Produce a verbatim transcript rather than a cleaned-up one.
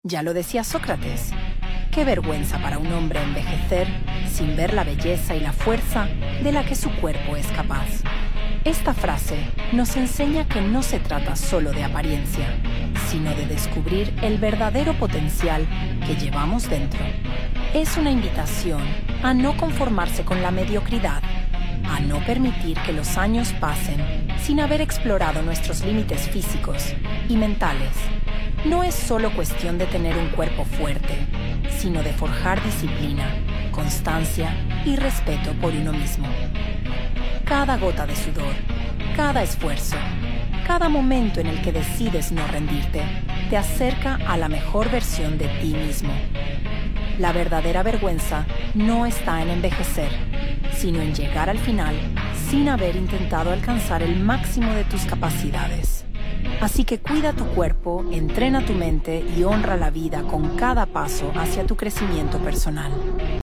Ya lo decía Sócrates. Qué vergüenza para un hombre envejecer sin ver la belleza y la fuerza de la que su cuerpo es capaz. Esta frase nos enseña que no se trata solo de apariencia, sino de descubrir el verdadero potencial que llevamos dentro. Es una invitación a no conformarse con la mediocridad, a no permitir que los años pasen sin haber explorado nuestros límites físicos y mentales. No es solo cuestión de tener un cuerpo fuerte, sino de forjar disciplina, constancia y respeto por uno mismo. Cada gota de sudor, cada esfuerzo, cada momento en el que decides no rendirte, te acerca a la mejor versión de ti mismo. La verdadera vergüenza no está en envejecer, sino en llegar al final sin haber intentado alcanzar el máximo de tus capacidades. Así que cuida tu cuerpo, entrena tu mente y honra la vida con cada paso hacia tu crecimiento personal.